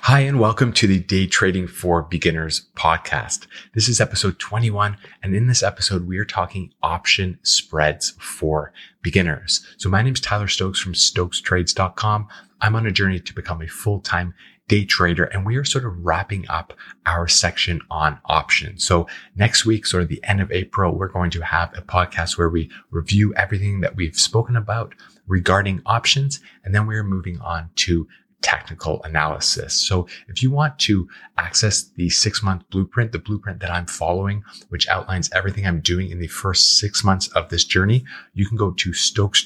Hi, and welcome to the Day Trading for Beginners podcast. This is episode 21. And in this episode, we are talking option spreads for beginners. So my name is Tyler Stokes from StokesTrades.com. I'm on a journey to become a full-time day trader, and we are sort of wrapping up our section on options. So next week, sort of the end of April, we're going to have a podcast where we review everything that we've spoken about regarding options. And then we're moving on to technical analysis. So if you want to access the 6-month blueprint, the blueprint that I'm following, which outlines everything I'm doing in the first 6 months of this journey, you can go to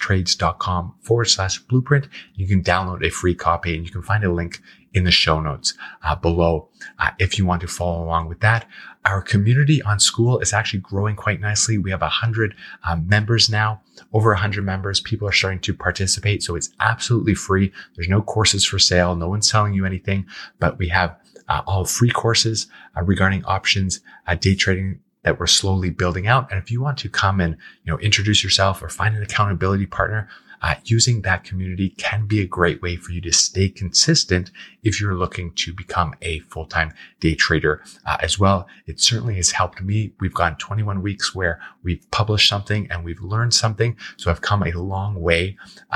StokesTrades.com/blueprint. You can download a free copy, and you can find a link in the show notes below if you want to follow along with that. Our community on School is actually growing quite nicely. We have 100 members now, over 100 members. People are starting to participate. So it's absolutely free. There's no courses for sale. No one's selling you anything, but we have all free courses regarding options, day trading that we're slowly building out. And if you want to come and, introduce yourself or find an accountability partner, using that community can be a great way for you to stay consistent if you're looking to become a full-time day trader as well. It certainly has helped me. We've gone 21 weeks where we've published something and we've learned something. So I've come a long way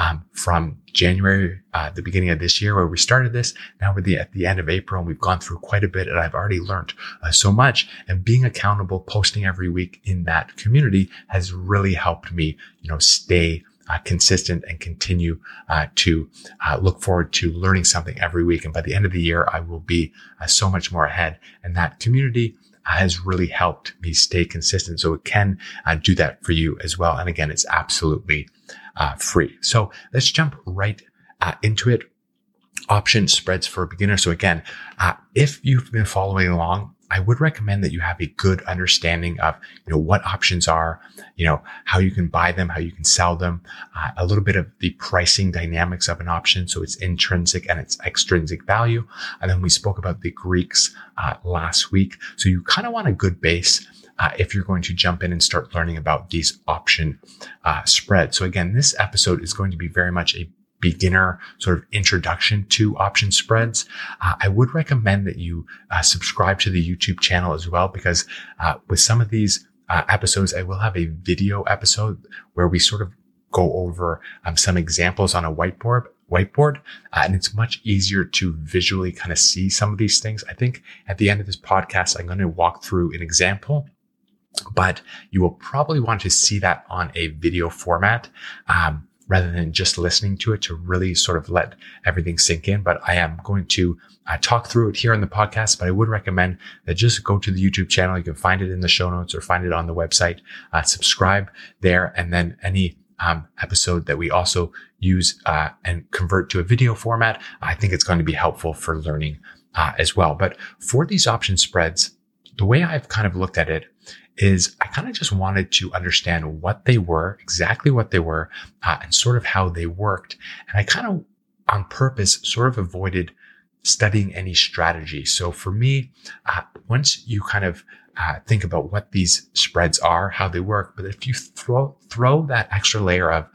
from January, the beginning of this year where we started this. Now we're at the end of April, and we've gone through quite a bit, and I've already learned so much. And being accountable, posting every week in that community has really helped me, stay consistent and continue to look forward to learning something every week. And by the end of the year, I will be so much more ahead. And that community has really helped me stay consistent. So it can do that for you as well. And again, it's absolutely free. So let's jump right into it. Option spreads for beginners. So again, if you've been following along, I would recommend that you have a good understanding of, what options are, how you can buy them, how you can sell them, a little bit of the pricing dynamics of an option. So its intrinsic and its extrinsic value. And then we spoke about the Greeks last week. So you kind of want a good base if you're going to jump in and start learning about these option spreads. So again, this episode is going to be very much a beginner sort of introduction to option spreads. I would recommend that you subscribe to the YouTube channel as well, because with some of these episodes, I will have a video episode where we sort of go over some examples on a whiteboard. And it's much easier to visually kind of see some of these things. I think at the end of this podcast, I'm going to walk through an example, but you will probably want to see that on a video format, rather than just listening to it, to really sort of let everything sink in. But I am going to talk through it here on the podcast, but I would recommend that just go to the YouTube channel. You can find it in the show notes or find it on the website. Subscribe there. And then any episode that we also use and convert to a video format, I think it's going to be helpful for learning as well. But for these option spreads, the way I've kind of looked at it is I kind of just wanted to understand what they were, exactly what they were, and sort of how they worked. And I kind of, on purpose, sort of avoided studying any strategy. So for me, once you kind of think about what these spreads are, how they work, but if you throw that extra layer of,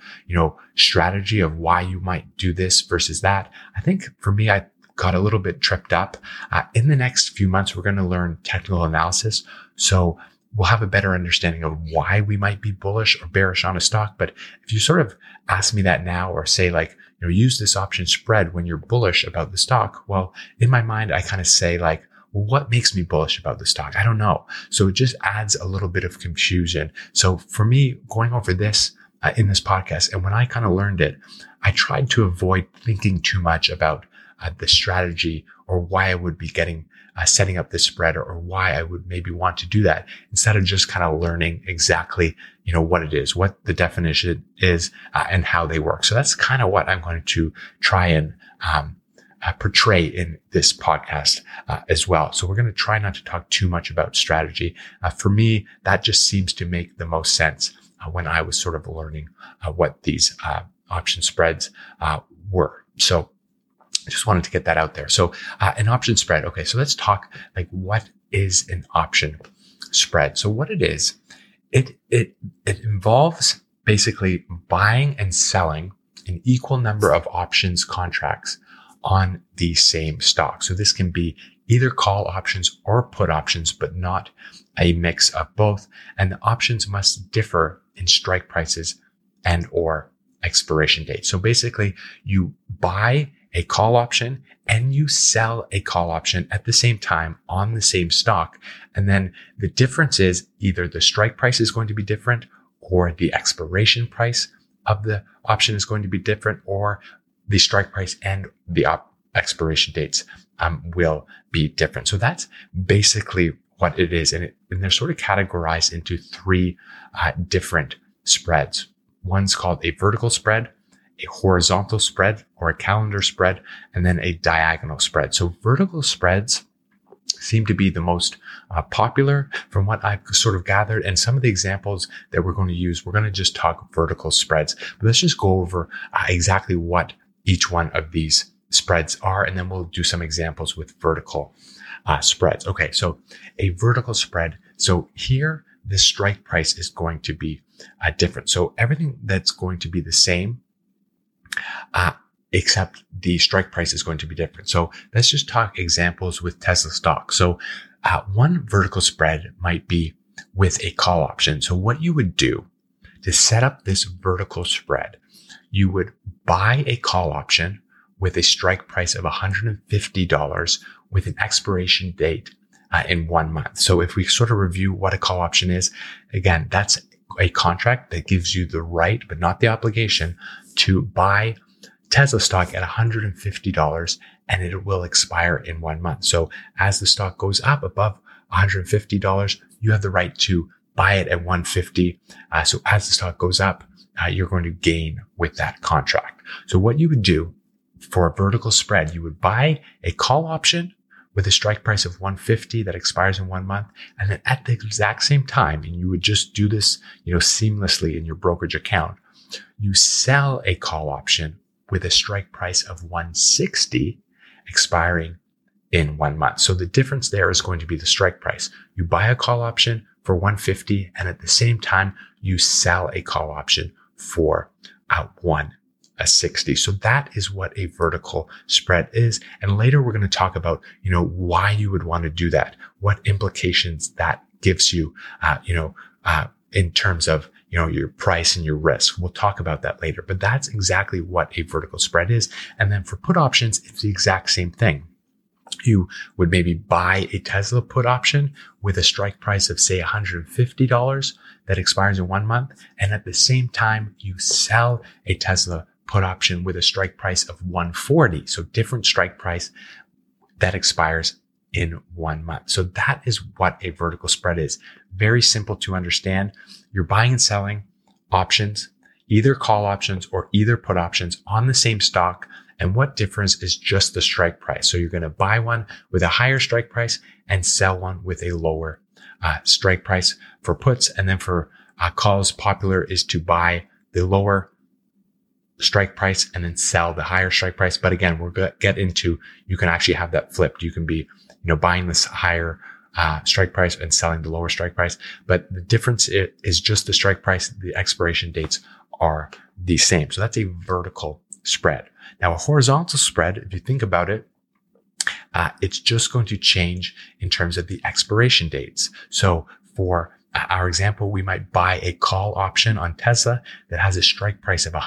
strategy of why you might do this versus that, I think for me, I got a little bit tripped up. In the next few months, we're going to learn technical analysis. So we'll have a better understanding of why we might be bullish or bearish on a stock. But if you sort of ask me that now, or say use this option spread when you're bullish about the stock, well, in my mind, I kind of say well, what makes me bullish about the stock? I don't know. So it just adds a little bit of confusion. So for me, going over this in this podcast, and when I kind of learned it, I tried to avoid thinking too much about the strategy or why I would be setting up this spread, or why I would maybe want to do that, instead of just kind of learning exactly, what it is, what the definition is, and how they work. So that's kind of what I'm going to try and portray in this podcast as well. So we're going to try not to talk too much about strategy. For me, that just seems to make the most sense when I was sort of learning what these option spreads were. So I just wanted to get that out there. So an option spread. Okay, so let's talk what is an option spread? So what it is, it involves basically buying and selling an equal number of options contracts on the same stock. So this can be either call options or put options, but not a mix of both. And the options must differ in strike prices and or expiration date. So basically you buy a call option and you sell a call option at the same time on the same stock. And then the difference is either the strike price is going to be different or the expiration price of the option is going to be different, or the strike price and the expiration dates will be different. So that's basically what it is. And they're sort of categorized into three different spreads. One's called a vertical spread, a horizontal spread or a calendar spread, and then a diagonal spread. So vertical spreads seem to be the most popular from what I've sort of gathered. And some of the examples that we're going to use, we're going to just talk vertical spreads. But let's just go over exactly what each one of these spreads are, and then we'll do some examples with vertical spreads. Okay, so a vertical spread. So here, the strike price is going to be different. So everything that's going to be the same, except the strike price is going to be different. So let's just talk examples with Tesla stock. So one vertical spread might be with a call option. So what you would do to set up this vertical spread, you would buy a call option with a strike price of $150 with an expiration date in 1 month. So if we sort of review what a call option is, again, that's a contract that gives you the right, but not the obligation, to buy Tesla stock at $150, and it will expire in 1 month. So as the stock goes up above $150, you have the right to buy it at $150. So as the stock goes up, you're going to gain with that contract. So what you would do for a vertical spread, you would buy a call option with a strike price of $150 that expires in 1 month. And then at the exact same time, and you would just do this, seamlessly in your brokerage account, you sell a call option with a strike price of $160 expiring in 1 month. So the difference there is going to be the strike price. You buy a call option for $150, and at the same time, you sell a call option for $160. So that is what a vertical spread is. And later we're going to talk about, why you would want to do that, what implications that gives you, in terms of, your price and your risk. We'll talk about that later, but that's exactly what a vertical spread is. And then for put options, it's the exact same thing. You would maybe buy a Tesla put option with a strike price of, say, $150 that expires in 1 month. And at the same time, you sell a Tesla put option with a strike price of $140. So different strike price that expires in 1 month. So that is what a vertical spread is. Very simple to understand. You're buying and selling options, either call options or either put options on the same stock. And what differs is just the strike price. So you're going to buy one with a higher strike price and sell one with a lower strike price for puts. And then for calls, popular is to buy the lower strike price and then sell the higher strike price. But again, we're going to get into, you can actually have that flipped. You can be, buying this higher strike price and selling the lower strike price. But the difference is just the strike price. The expiration dates are the same. So that's a vertical spread. Now, a horizontal spread, if you think about it, it's just going to change in terms of the expiration dates. So for our example, we might buy a call option on Tesla that has a strike price of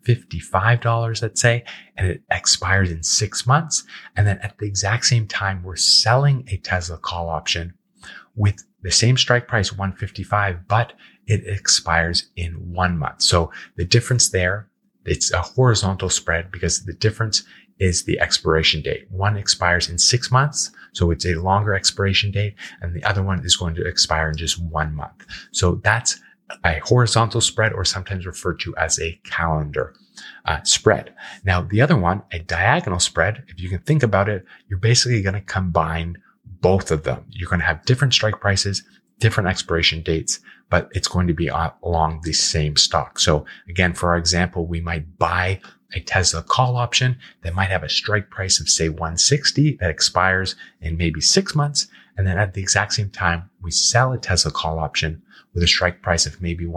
$155, let's say, and it expires in 6 months. And then at the exact same time, we're selling a Tesla call option with the same strike price, $155, but it expires in 1 month. So the difference there, it's a horizontal spread because the difference is the expiration date. One expires in 6 months, so it's a longer expiration date, and the other one is going to expire in just 1 month. So that's a horizontal spread, or sometimes referred to as a calendar spread. Now, the other one, a diagonal spread, if you can think about it, you're basically going to combine both of them. You're going to have different strike prices, different expiration dates, but it's going to be along the same stock. So again, for our example, we might buy a Tesla call option that might have a strike price of say 160 that expires in maybe 6 months. And then at the exact same time, we sell a Tesla call option with a strike price of maybe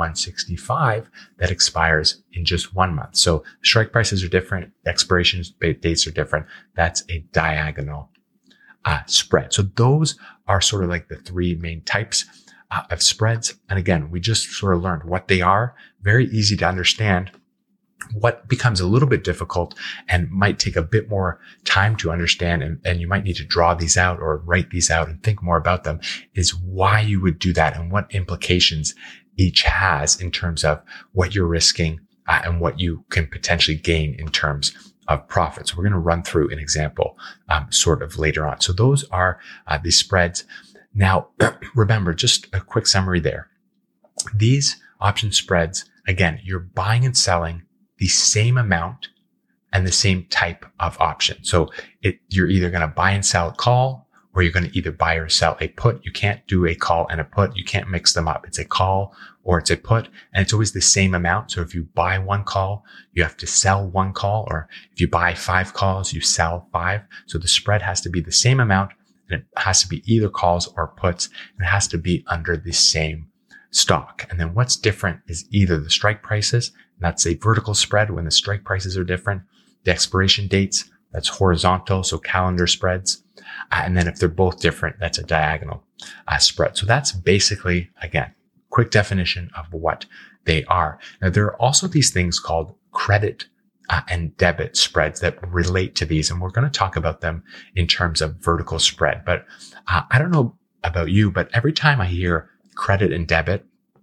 165 that expires in just 1 month. So strike prices are different. Expiration dates are different. That's a diagonal spread. So those are sort of like the three main types of spreads. And again, we just sort of learned what they are. Very easy to understand. What becomes a little bit difficult and might take a bit more time to understand, and you might need to draw these out or write these out and think more about them, is why you would do that and what implications each has in terms of what you're risking and what you can potentially gain in terms of profits. We're going to run through an example sort of later on. So those are the spreads. Now, remember, just a quick summary there. These option spreads, again, you're buying and selling the same amount and the same type of option. So you're either going to buy and sell a call, or you're going to either buy or sell a put. You can't do a call and a put. You can't mix them up. It's a call or it's a put, and it's always the same amount. So if you buy one call, you have to sell one call, or if you buy 5 calls, you sell 5. So the spread has to be the same amount, and it has to be either calls or puts, and it has to be under the same stock. And then what's different is either the strike prices, and that's a vertical spread when the strike prices are different, the expiration dates, that's horizontal, so calendar spreads. And then if they're both different, that's a diagonal spread. So that's basically, again, quick definition of what they are. Now, there are also these things called credit and debit spreads that relate to these, and we're going to talk about them in terms of vertical spread. But I don't know about you, but every time I hear credit and debit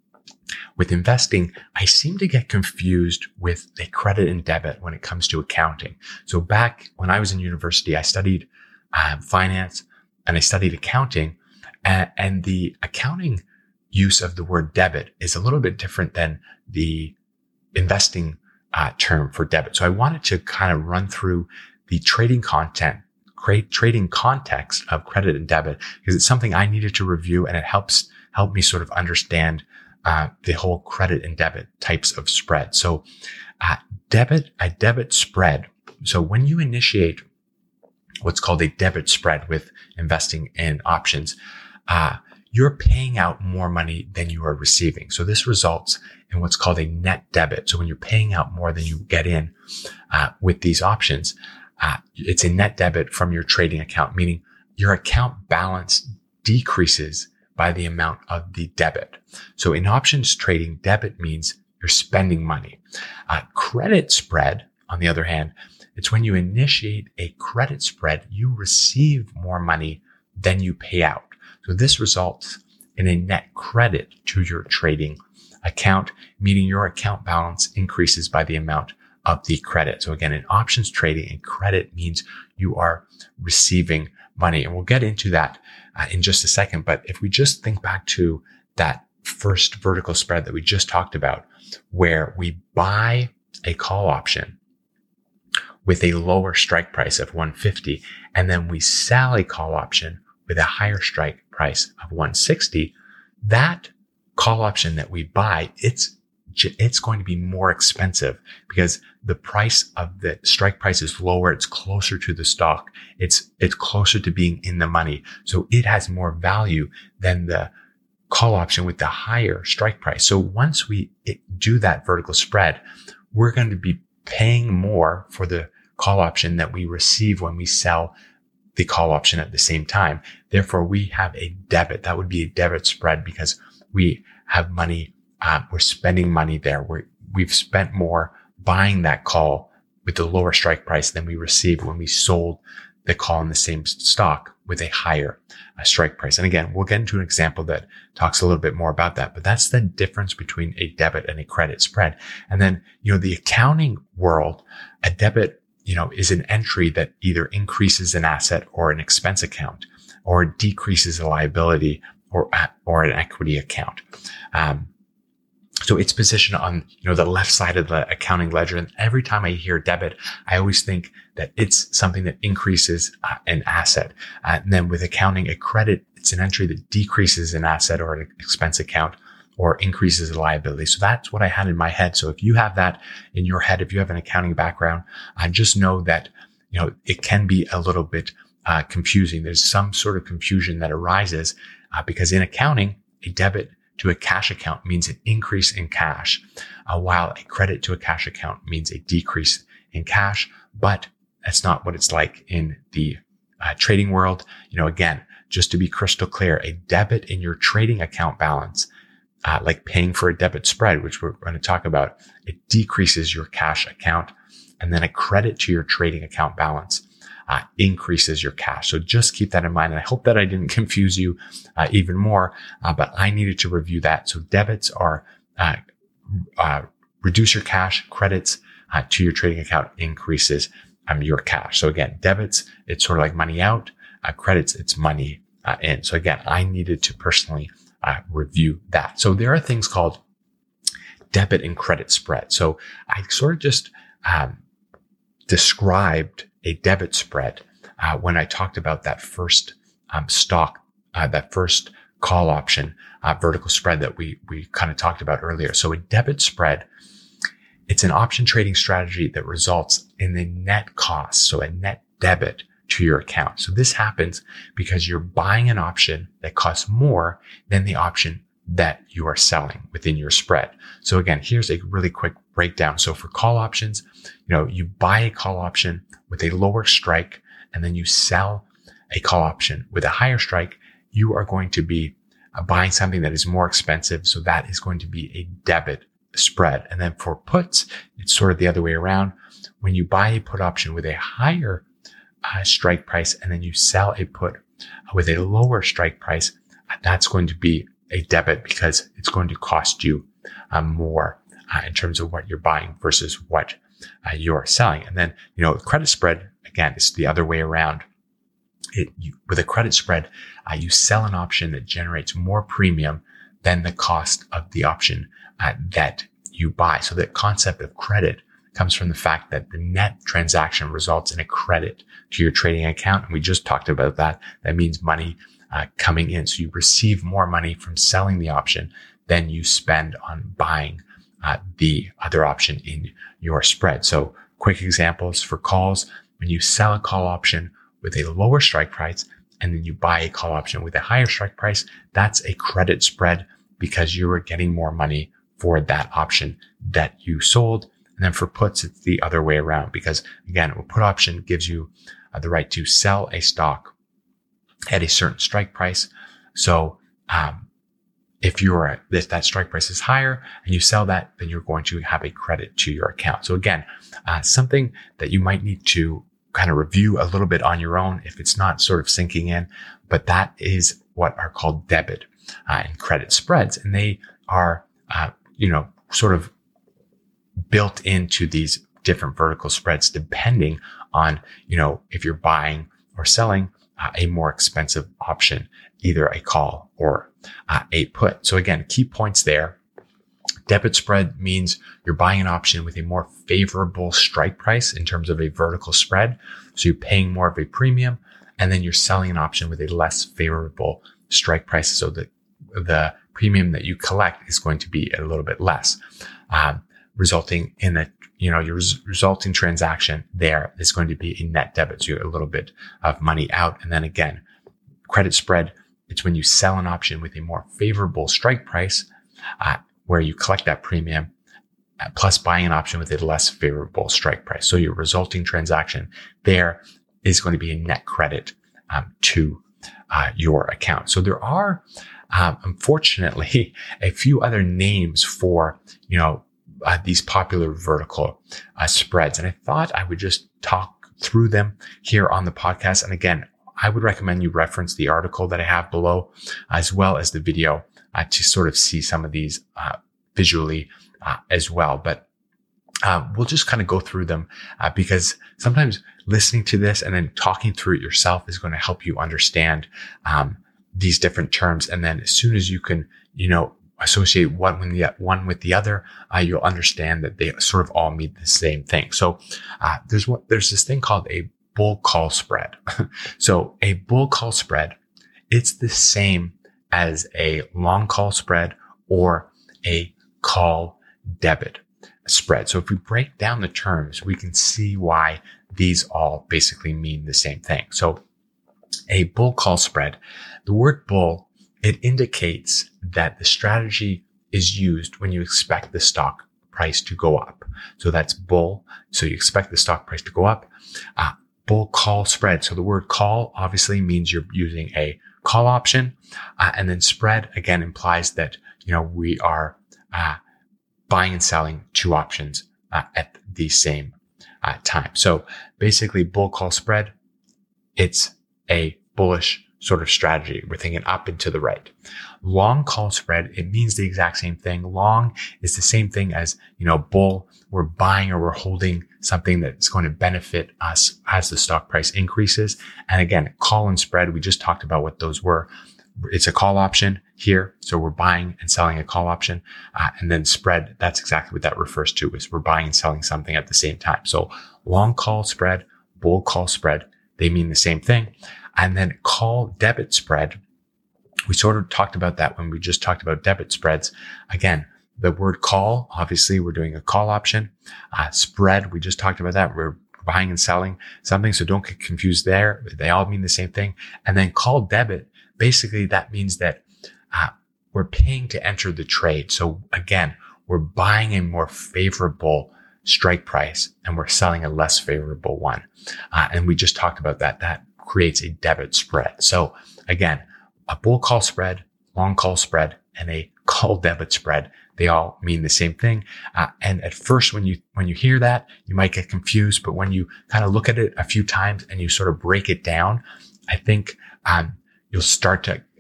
with investing, I seem to get confused with a credit and debit when it comes to accounting. So back when I was in university, I studied finance and I studied accounting, and the accounting use of the word debit is a little bit different than the investing term for debit. So I wanted to kind of run through the trading context of credit and debit, because it's something I needed to review, and it helped me sort of understand the whole credit and debit types of spread. So a debit spread. So when you initiate what's called a debit spread with investing in options, you're paying out more money than you are receiving. So this results in what's called a net debit. So when you're paying out more than you get in with these options, it's a net debit from your trading account, meaning your account balance decreases by the amount of the debit. So in options trading, debit means you're spending money. Credit spread, on the other hand, it's when you initiate a credit spread, you receive more money than you pay out. So this results in a net credit to your trading account, meaning your account balance increases by the amount of the credit. So again, in options trading, a credit means you are receiving money. And we'll get into that in just a second. But if we just think back to that first vertical spread that we just talked about, where we buy a call option with a lower strike price of 150, and then we sell a call option with a higher strike price of 160, that call option that we buy, it's going to be more expensive because the price of the strike price is lower. It's closer to the stock. It's closer to being in the money. So it has more value than the call option with the higher strike price. So once we do that vertical spread, we're going to be paying more for the call option that we receive when we sell the call option at the same time. Therefore, we have a debit. That would be a debit spread because we have money. We're spending money there. We've spent more buying that call with the lower strike price than we received when we sold the call in the same stock with a higher strike price. And again, we'll get into an example that talks a little bit more about that, but that's the difference between a debit and a credit spread. And then, the accounting world, a debit, is an entry that either increases an asset or an expense account, or decreases a liability or an equity account. So it's positioned on, the left side of the accounting ledger. And every time I hear debit, I always think that it's something that increases an asset. And then with accounting, a credit, it's an entry that decreases an asset or an expense account, or increases the liability. So that's what I had in my head. So if you have that in your head, if you have an accounting background, just know that, it can be a little bit confusing. There's some sort of confusion that arises because in accounting, a debit to a cash account means an increase in cash, while a credit to a cash account means a decrease in cash. But that's not what it's like in the trading world. Again, just to be crystal clear, a debit in your trading account balance, like paying for a debit spread, which we're going to talk about, it decreases your cash account. And then a credit to your trading account balance increases your cash. So just keep that in mind. And I hope that I didn't confuse you even more, but I needed to review that. So debits are reduce your cash, credits to your trading account increases your cash. So again, debits, it's sort of like money out. Credits, it's money in. So again, I needed to personally review that. So there are things called debit and credit spread. So I sort of just described a debit spread when I talked about that first stock, that first call option vertical spread that we kind of talked about earlier. So a debit spread, it's an option trading strategy that results in the net cost, so a net debit to your account. So this happens because you're buying an option that costs more than the option that you are selling within your spread. So again, here's a really quick breakdown. So for call options, you buy a call option with a lower strike, and then you sell a call option with a higher strike. You are going to be buying something that is more expensive. So that is going to be a debit spread. And then for puts, it's sort of the other way around. When you buy a put option with a higher strike price, and then you sell a put with a lower strike price, that's going to be a debit because it's going to cost you more in terms of what you're buying versus what you're selling. And then, credit spread, again, it's the other way around. With a credit spread, you sell an option that generates more premium than the cost of the option that you buy. So the concept of credit comes from the fact that the net transaction results in a credit to your trading account. And we just talked about that. That means money coming in. So you receive more money from selling the option than you spend on buying the other option in your spread. So quick examples for calls: when you sell a call option with a lower strike price and then you buy a call option with a higher strike price, that's a credit spread because you are getting more money for that option that you sold. And then for puts, it's the other way around because, again, a put option gives you the right to sell a stock at a certain strike price. So if that strike price is higher and you sell that, then you're going to have a credit to your account. So again, something that you might need to kind of review a little bit on your own if it's not sort of sinking in, but that is what are called debit and credit spreads. And they are, sort of built into these different vertical spreads depending on, if you're buying or selling a more expensive option, either a call or a put. So again, key points there. Debit spread means you're buying an option with a more favorable strike price in terms of a vertical spread. So you're paying more of a premium, and then you're selling an option with a less favorable strike price. So the premium that you collect is going to be a little bit less, resulting in your resulting transaction there is going to be a net debit. So you're a little bit of money out. And then again, credit spread, it's when you sell an option with a more favorable strike price, where you collect that premium plus buying an option with a less favorable strike price. So your resulting transaction there is going to be a net credit to your account. So there are, unfortunately, a few other names for, these popular vertical spreads. And I thought I would just talk through them here on the podcast. And again, I would recommend you reference the article that I have below, as well as the video, to sort of see some of these visually as well. But we'll just kind of go through them because sometimes listening to this and then talking through it yourself is going to help you understand these different terms. And then as soon as you can, associate one with the other, you'll understand that they sort of all mean the same thing. So there's this thing called a bull call spread. So a bull call spread, it's the same as a long call spread or a call debit spread. So if we break down the terms, we can see why these all basically mean the same thing. So a bull call spread, the word bull, it indicates that the strategy is used when you expect the stock price to go up. So that's bull. So you expect the stock price to go up. Bull call spread. So the word call obviously means you're using a call option. And then spread again implies that, we are buying and selling two options at the same time. So basically bull call spread, it's a bullish sort of strategy. We're thinking up and to the right. Long call spread, it means the exact same thing. Long is the same thing as, bull. We're buying or we're holding something that's going to benefit us as the stock price increases. And again, call and spread, we just talked about what those were. It's a call option here. So we're buying and selling a call option. And then spread, that's exactly what that refers to, is we're buying and selling something at the same time. So long call spread, bull call spread, they mean the same thing. And then call debit spread, we sort of talked about that when we just talked about debit spreads. Again, the word call, obviously we're doing a call option. Spread, we just talked about that. We're buying and selling something. So don't get confused there. They all mean the same thing. And then call debit, basically that means that we're paying to enter the trade. So again, we're buying a more favorable strike price and we're selling a less favorable one. And we just talked about that. That creates a debit spread. So again, a bull call spread, long call spread, and a call debit spread, they all mean the same thing. And at first, when you hear that, you might get confused, but when you kind of look at it a few times and you sort of break it down, I think, it'll start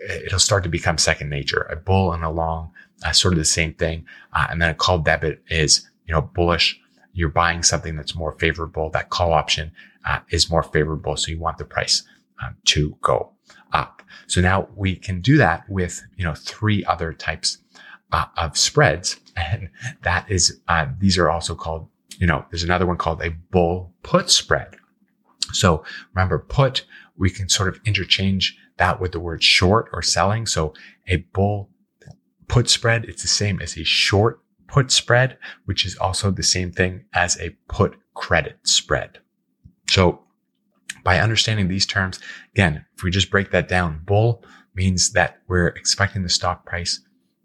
to become second nature. A bull and a long, sort of the same thing. And then a call debit is, bullish. You're buying something that's more favorable. That call option, is more favorable. So you want the price, to go up. So now we can do that with, three other types of spreads. And that is, these are also called, there's another one called a bull put spread. So remember, put, we can sort of interchange that with the word short or selling. So a bull put spread, it's the same as a short put spread, which is also the same thing as a put credit spread. So by understanding these terms, again, if we just break that down, bull means that we're expecting the stock price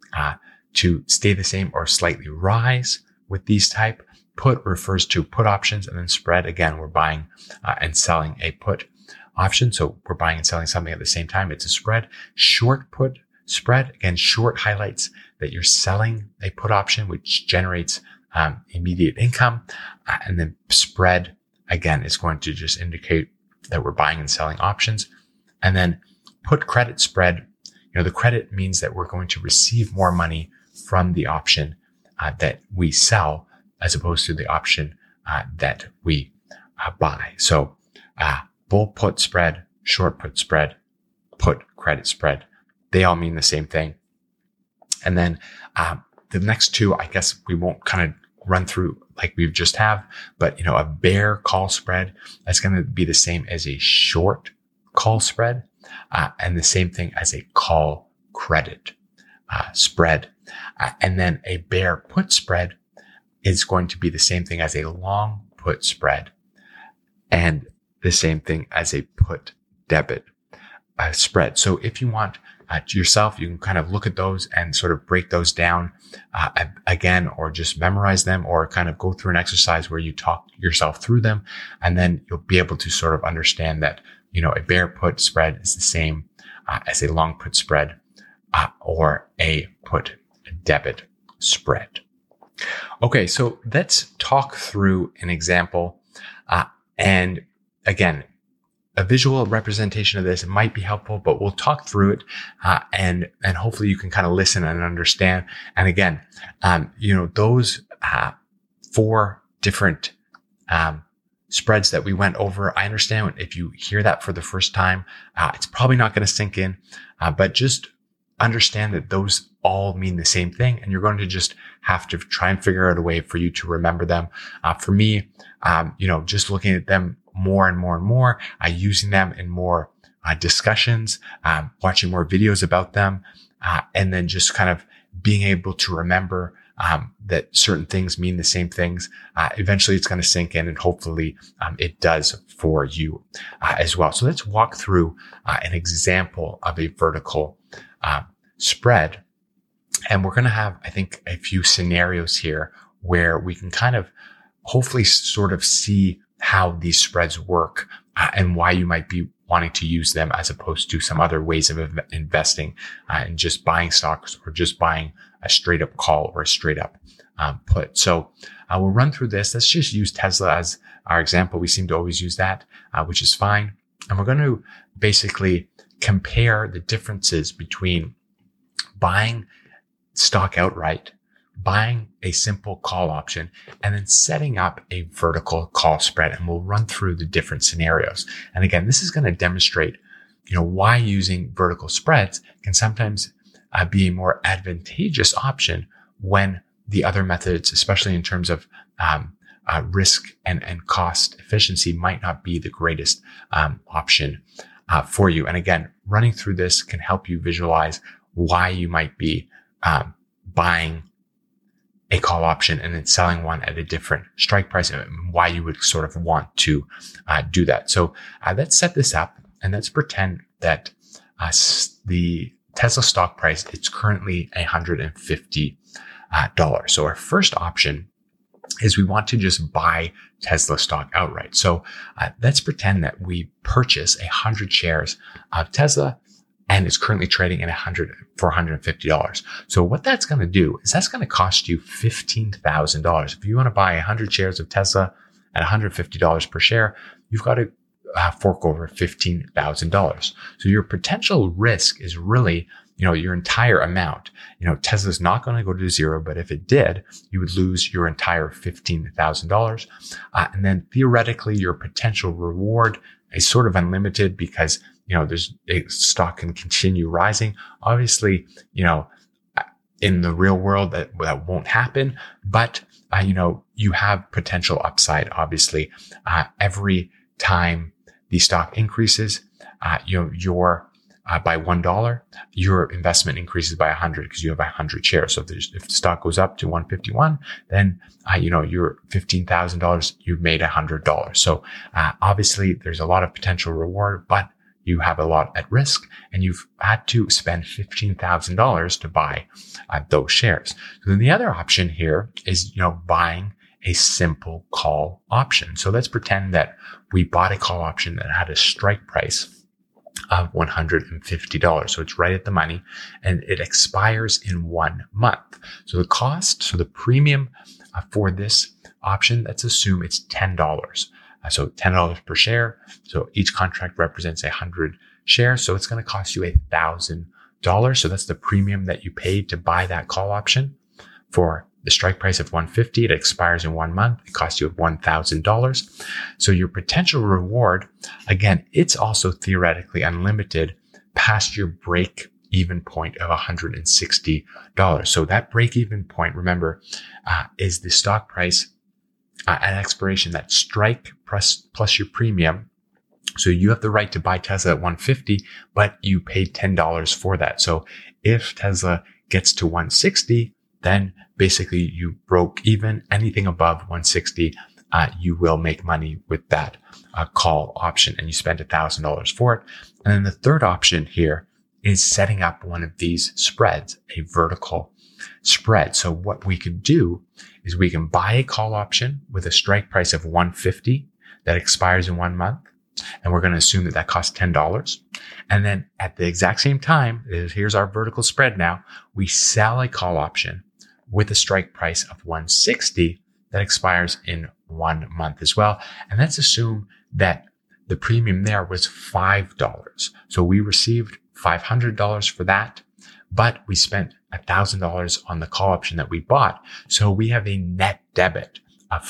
to stay the same or slightly rise with these type. Put refers to put options, and then spread, again, we're buying and selling a put option. So we're buying and selling something at the same time. It's a spread. Short put spread, again, short highlights that you're selling a put option, which generates immediate income. And then spread, again, is going to just indicate that we're buying and selling options. And then put credit spread, the credit means that we're going to receive more money from the option that we sell as opposed to the option that we buy. So bull put spread, short put spread, put credit spread, they all mean the same thing. And then the next two, I guess we won't kind of run through like we've just have, but a bear call spread, that's going to be the same as a short call spread, and the same thing as a call credit spread. And then a bear put spread is going to be the same thing as a long put spread, and the same thing as a put debit spread. So if you want yourself, you can kind of look at those and sort of break those down again, or just memorize them, or kind of go through an exercise where you talk yourself through them. And then you'll be able to sort of understand that, a bear put spread is the same as a long put spread or a put debit spread. Okay, so let's talk through an example. And again, a visual representation of this, it might be helpful, but we'll talk through it, and hopefully you can kind of listen and understand. And again, those 4 different spreads that we went over, I understand if you hear that for the first time, it's probably not going to sink in, but just understand that those all mean the same thing, and you're going to just have to try and figure out a way for you to remember them. For me, just looking at them more and more and more, using them in more discussions, watching more videos about them, and then just kind of being able to remember that certain things mean the same things, eventually it's going to sink in, and hopefully it does for you as well. So let's walk through an example of a vertical spread. And we're going to have, I think, a few scenarios here where we can kind of hopefully sort of see how these spreads work and why you might be wanting to use them as opposed to some other ways of investing and just buying stocks or just buying a straight up call or a straight up put. So we'll run through this. Let's just use Tesla as our example. We seem to always use that, which is fine. And we're going to basically compare the differences between buying stock outright, buying a simple call option, and then setting up a vertical call spread. And we'll run through the different scenarios. And again, this is going to demonstrate, why using vertical spreads can sometimes be a more advantageous option when the other methods, especially in terms of risk and cost efficiency, might not be the greatest option for you. And again, running through this can help you visualize why you might be buying a call option and then selling one at a different strike price, and why you would sort of want to do that. So let's set this up and let's pretend that the Tesla stock price, it's currently $150. So our first option is we want to just buy Tesla stock outright. So let's pretend that we purchase 100 shares of Tesla and it's currently trading at for $150. So what that's going to do is that's going to cost you $15,000. If you want to buy 100 shares of Tesla at $150 per share, you've got to fork over $15,000. So your potential risk is really, your entire amount. Tesla's not going to go to zero, but if it did, you would lose your entire $15,000. And then theoretically, your potential reward is sort of unlimited because there's a stock can continue rising. Obviously, in the real world that won't happen, but you have potential upside. Obviously, every time the stock increases, your by $1, your investment increases by 100 because you have 100 shares. So if the stock goes up to 151, then your $15,000, you've made $100. So obviously, there's a lot of potential reward, but you have a lot at risk, and you've had to spend $15,000 to buy those shares. So then the other option here is, buying a simple call option. So let's pretend that we bought a call option that had a strike price of $150. So it's right at the money, and it expires in 1 month. So the premium for this option, let's assume it's $10. So $10 per share. So each contract represents 100 shares. So it's going to cost you $1,000. So that's the premium that you paid to buy that call option for the strike price of $150. It expires in 1 month. It costs you $1,000. So your potential reward, again, it's also theoretically unlimited past your break even point of $160. So that break even point, remember, is the stock price at expiration, that strike plus your premium. So you have the right to buy Tesla at $150, but you paid $10 for that. So if Tesla gets to $160, then basically you broke even. Anything above $160, you will make money with that call option, and you spend $1,000 for it. And then the third option here is setting up one of these spreads, a vertical spread. So what we could do is we can buy a call option with a strike price of $150 that expires in 1 month. And we're going to assume that costs $10. And then at the exact same time, here's our vertical spread now, we sell a call option with a strike price of $160 that expires in 1 month as well. And let's assume that the premium there was $5. So we received $500 for that, but we spent $1,000 on the call option that we bought. So we have a net debit of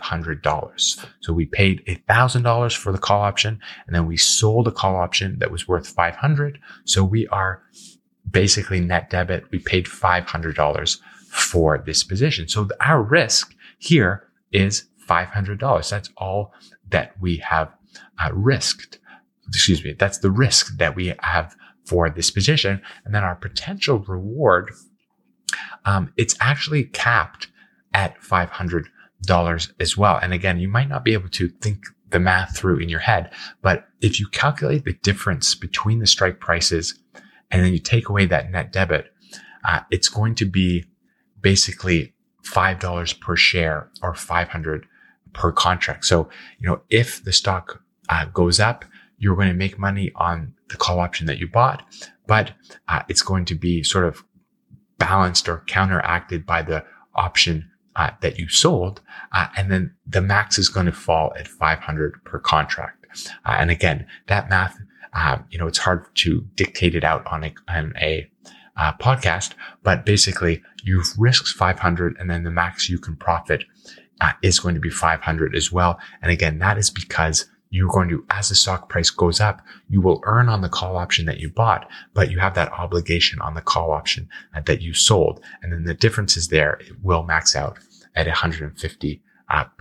$500. So we paid $1,000 for the call option, and then we sold a call option that was worth $500. So we are basically net debit. We paid $500 for this position. So our risk here is $500. That's all that we have risked. Excuse me. That's the risk that we have for this position. And then our potential reward it's actually capped at $500 as well. And again, you might not be able to think the math through in your head, but if you calculate the difference between the strike prices and then you take away that net debit, it's going to be basically $5 per share or $500 per contract. So, if the stock goes up, you're going to make money on the call option that you bought, but it's going to be sort of balanced or counteracted by the option that you sold. And then the max is going to fall at $500 per contract. And again, that math, it's hard to dictate it out on a podcast, but basically you've risked 500 and then the max you can profit is going to be 500 as well. And again, that is because you're going to, as the stock price goes up, you will earn on the call option that you bought, but you have that obligation on the call option that you sold. And then the difference is there. It will max out at $150 at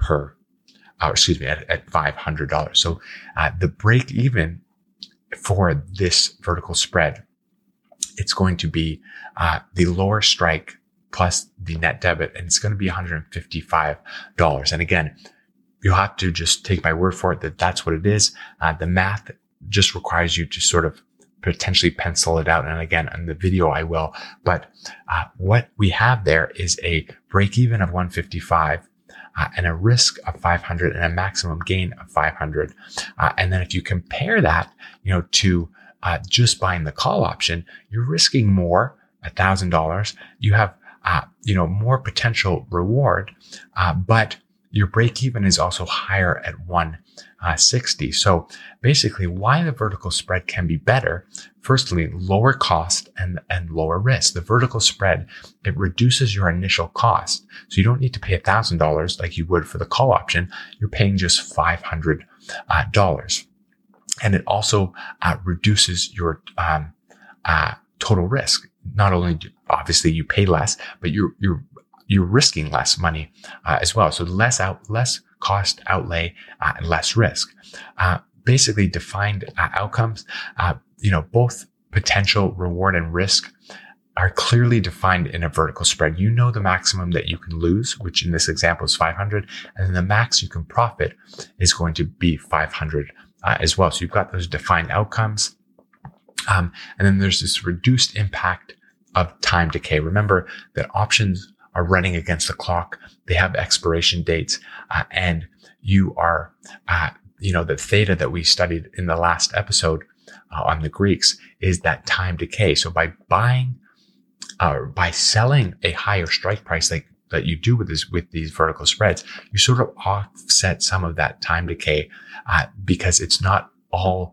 $500. So the break even for this vertical spread, it's going to be the lower strike plus the net debit, and it's going to be $155. And again, you'll have to just take my word for it that that's what it is. The math just requires you to sort of potentially pencil it out. And again, in the video, I will. But what we have there is a break even of 155 and a risk of 500 and a maximum gain of 500. And then if you compare that, to just buying the call option, you're risking more, $1,000. You have, more potential reward, but your break even is also higher at 160. So basically why the vertical spread can be better, firstly, lower cost and lower risk. The vertical spread, it reduces your initial cost. So you don't need to pay $1,000 like you would for the call option. You're paying just $500. And it also reduces your total risk. Not only obviously you pay less, but you're risking less money as well. So less cost outlay and less risk. Basically defined outcomes, both potential reward and risk are clearly defined in a vertical spread. You know the maximum that you can lose, which in this example is 500, and then the max you can profit is going to be 500 as well. So you've got those defined outcomes. And then there's this reduced impact of time decay. Remember that options are running against the clock. They have expiration dates, and you are, the theta that we studied in the last episode on the Greeks is that time decay. So by selling a higher strike price that you do with these vertical spreads, you sort of offset some of that time decay because there's not all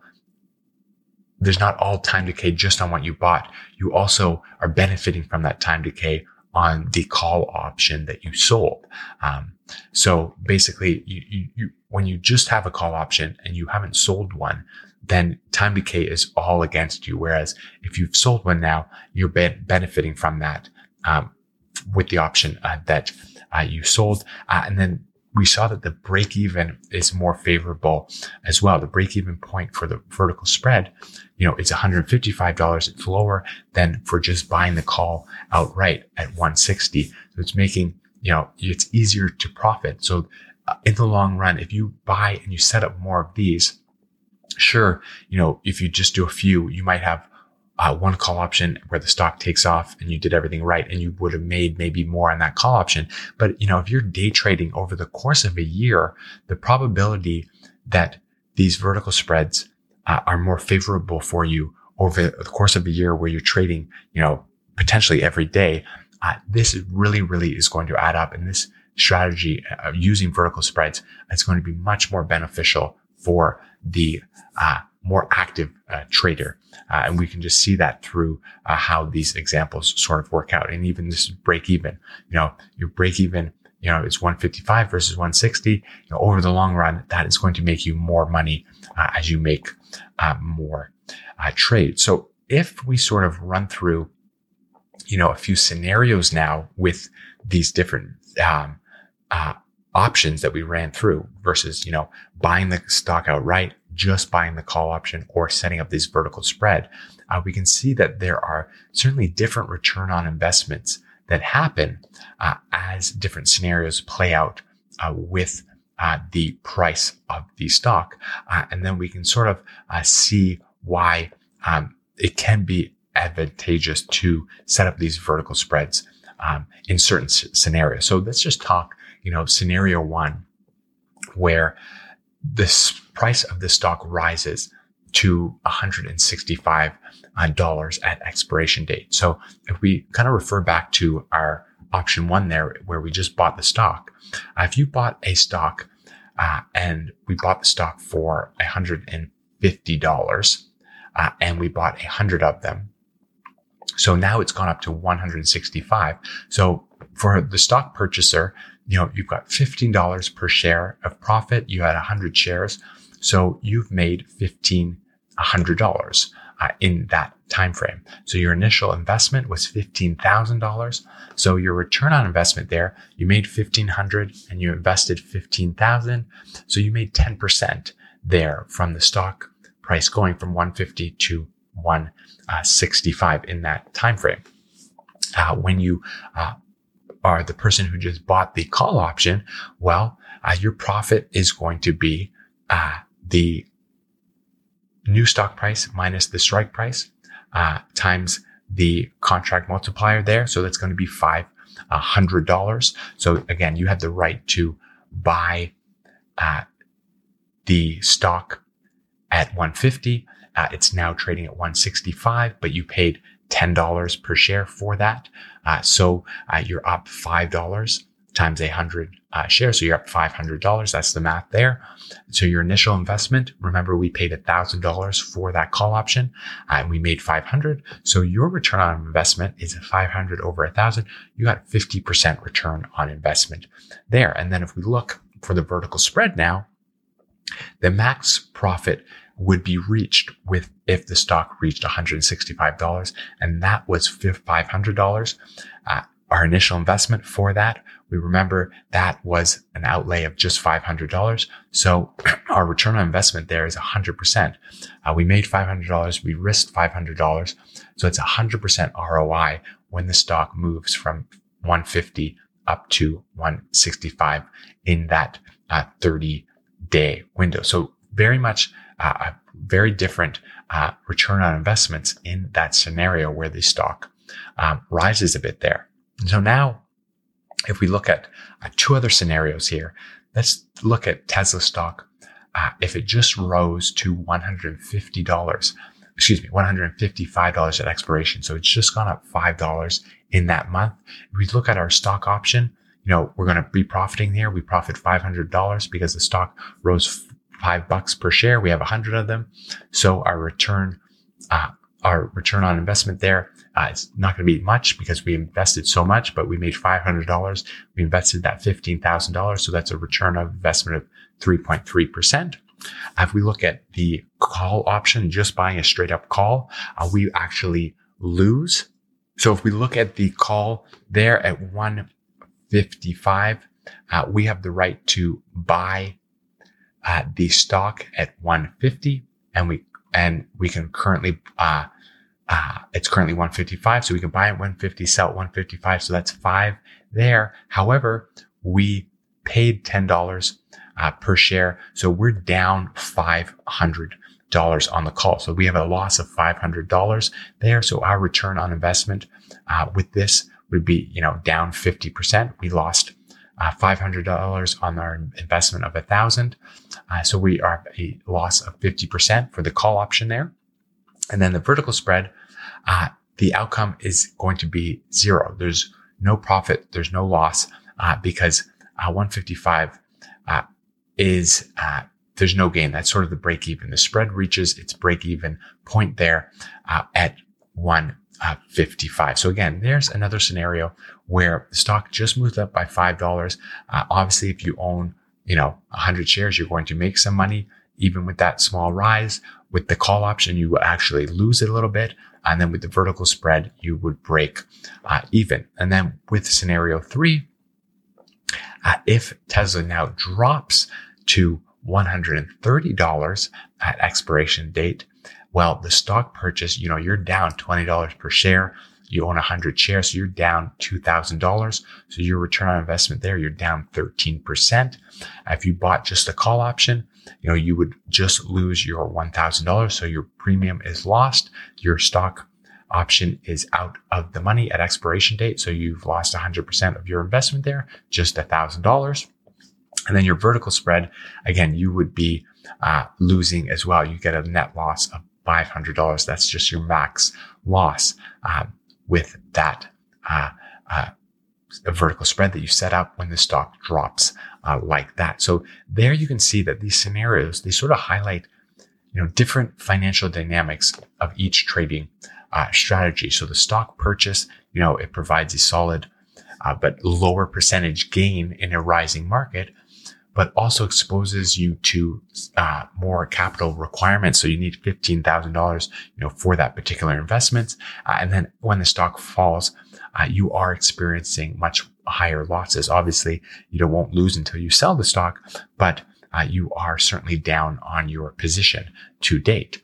time decay just on what you bought. You also are benefiting from that time decay on the call option that you sold. So basically, you when you just have a call option and you haven't sold one, then time decay is all against you. Whereas if you've sold one now, you're benefiting from that with the option that you sold. And then we saw that the break even is more favorable as well. The break even point for the vertical spread, it's $155. It's lower than for just buying the call outright at 160. So it's making, it's easier to profit. So in the long run, if you buy and you set up more of these, sure, if you just do a few, you might have one call option where the stock takes off and you did everything right and you would have made maybe more on that call option. But, if you're day trading over the course of a year, the probability that these vertical spreads are more favorable for you over the course of a year where you're trading, potentially every day, this really, really is going to add up. And this strategy of using vertical spreads, it's going to be much more beneficial for the more active trader. And we can just see that through how these examples sort of work out. And even this break even, your break even, it's 155 versus 160. Over the long run, that is going to make you more money as you make more trades. So if we sort of run through, a few scenarios now with these different options that we ran through versus, buying the stock outright, just buying the call option, or setting up this vertical spread, we can see that there are certainly different return on investments that happen as different scenarios play out with the price of the stock. And then we can sort of see why it can be advantageous to set up these vertical spreads in certain scenarios. So let's just talk, scenario one, where the price of the stock rises to $165 at expiration date. So if we kind of refer back to our option one there, where we just bought the stock, if you bought a stock and we bought the stock for $150 and we bought 100 of them, so now it's gone up to 165. So for the stock purchaser, you've got $15 per share of profit. You had 100 shares. So you've made $1,500 in that time frame. So your initial investment was $15,000. So your return on investment there, you made $1,500 and you invested $15,000. So you made 10% there from the stock price going from 150 to 165 in that time frame. When you are the person who just bought the call option, well, your profit is going to be the new stock price minus the strike price times the contract multiplier there. So that's going to be $500. So again, you have the right to buy the stock at 150. It's now trading at 165, but you paid $10 per share for that. So you're up $5 times 100 shares. So you're up $500. That's the math there. So your initial investment, remember we paid $1,000 for that call option and we made 500. So your return on investment is 500 over 1,000. You got 50% return on investment there. And then if we look for the vertical spread now, the max profit would be reached if the stock reached $165, and that was $500. Our initial investment for that, we remember that was an outlay of just $500. So our return on investment there is 100%. We made $500. We risked $500. So it's 100% ROI when the stock moves from 150 up to 165 in that 30-day window. So very much a very different return on investments in that scenario where the stock rises a bit there. So now, if we look at two other scenarios here, let's look at Tesla stock. If it just rose to $155 at expiration. So it's just gone up $5 in that month. If we look at our stock option, we're going to be profiting here. We profit $500 because the stock rose $5 per share. We have 100 of them. So our return on investment there, it's not going to be much because we invested so much, but we made $500. We invested that $15,000. So that's a return on investment of 3.3%. If we look at the call option, just buying a straight up call, we actually lose. So if we look at the call there at 155, we have the right to buy the stock at 150, and we can currently it's currently 155, so we can buy at 150, sell at 155. So that's 5 there. However, we paid $10 per share, so we're down $500 on the call. So we have a loss of $500 there. So our return on investment with this would be down 50%. We lost $500 on our investment of 1,000. So we are a loss of 50% for the call option there. And then the vertical spread, the outcome is going to be 0. There's no profit. There's no loss, because 155 is, there's no gain. That's sort of the break even. The spread reaches its break even point there at 155. So again, there's another scenario where the stock just moved up by $5. Obviously, if you own, 100 shares, you're going to make some money. Even with that small rise, with the call option, you will actually lose it a little bit. And then with the vertical spread, you would break even. And then with scenario 3, if Tesla now drops to $130 at expiration date, well, the stock purchase, you're down $20 per share. you own 100 shares, so you're down $2,000. So your return on investment there, you're down 13%. If you bought just a call option, you would just lose your $1,000. So your premium is lost. Your stock option is out of the money at expiration date. So you've lost 100% of your investment there, just $1,000. And then your vertical spread, again, you would be losing as well. You get a net loss of $500. That's just your max loss with that vertical spread that you set up when the stock drops like that. So there you can see that these scenarios, they sort of highlight different financial dynamics of each trading strategy. So the stock purchase, it provides a solid but lower percentage gain in a rising market, but also exposes you to more capital requirements. So you need $15,000, for that particular investment. And then when the stock falls, you are experiencing much higher losses. Obviously, you won't lose until you sell the stock, but you are certainly down on your position to date.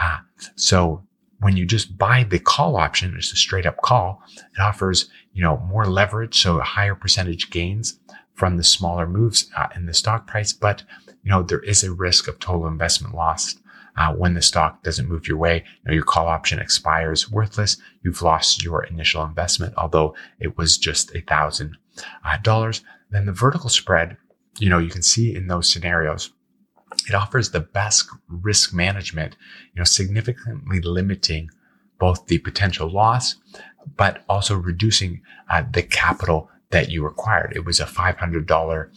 So when you just buy the call option, it's a straight up call, it offers, more leverage. So higher percentage gains from the smaller moves in the stock price. But, there is a risk of total investment loss when the stock doesn't move your way. Your call option expires worthless. You've lost your initial investment, although it was just $1,000. Then the vertical spread, you can see in those scenarios, it offers the best risk management, significantly limiting both the potential loss, but also reducing the capital that you required. It was a $500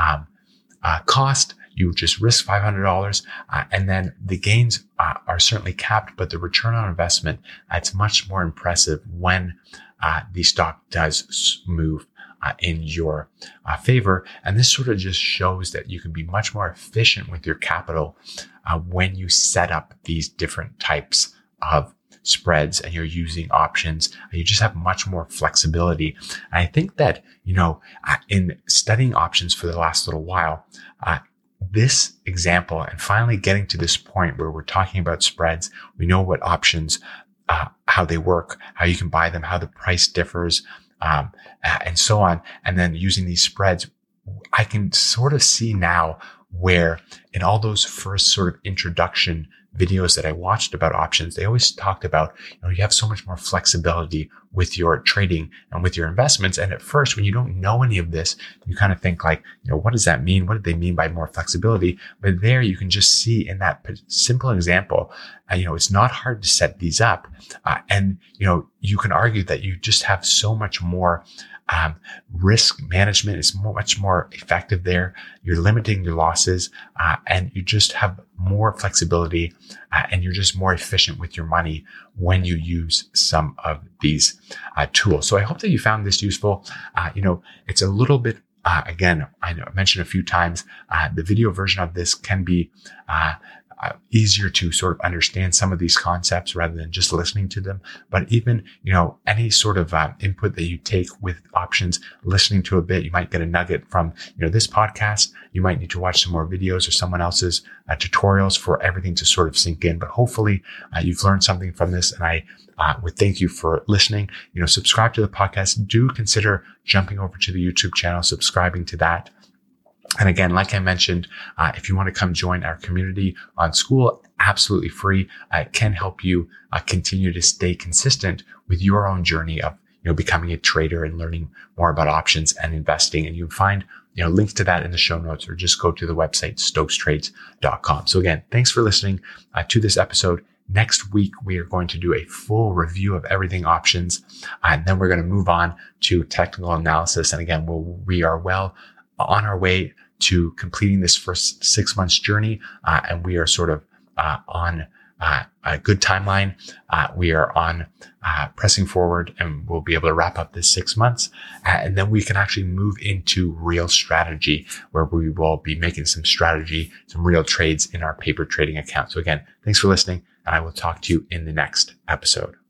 cost. You just risk $500, and then the gains are certainly capped, but the return on investment, it's much more impressive when the stock does move in your favor. And this sort of just shows that you can be much more efficient with your capital when you set up these different types of spreads and you're using options. You just have much more flexibility. And I think that, in studying options for the last little while, this example and finally getting to this point where we're talking about spreads, we know what options, how they work, how you can buy them, how the price differs, and so on. And then using these spreads, I can sort of see now where in all those first sort of introduction videos that I watched about options, they always talked about, you have so much more flexibility with your trading and with your investments. And at first, when you don't know any of this, you kind of think like, what does that mean? What did they mean by more flexibility? But there you can just see in that simple example, it's not hard to set these up. And you can argue that you just have so much more risk management is much more effective there. You're limiting your losses, and you just have more flexibility, and you're just more efficient with your money when you use some of these tools. So I hope that you found this useful. It's a little bit, again, I mentioned a few times, the video version of this can be easier to sort of understand some of these concepts rather than just listening to them. But even, any sort of input that you take with options, listening to a bit, you might get a nugget from, this podcast. You might need to watch some more videos or someone else's tutorials for everything to sort of sink in. But hopefully you've learned something from this. And I would thank you for listening. Subscribe to the podcast. Do consider jumping over to the YouTube channel, subscribing to that. And again, like I mentioned, if you want to come join our community on Skool, absolutely free. It can help you continue to stay consistent with your own journey of, becoming a trader and learning more about options and investing. And you can find, links to that in the show notes, or just go to the website, stokestrades.com. So again, thanks for listening to this episode. Next week, we are going to do a full review of everything options. And then we're going to move on to technical analysis. And again, we are well on our way to completing this first 6 months journey. And we are sort of on a good timeline. We are on pressing forward, and we'll be able to wrap up this 6 months. And then we can actually move into real strategy, where we will be making some real trades in our paper trading account. So again, thanks for listening, and I will talk to you in the next episode.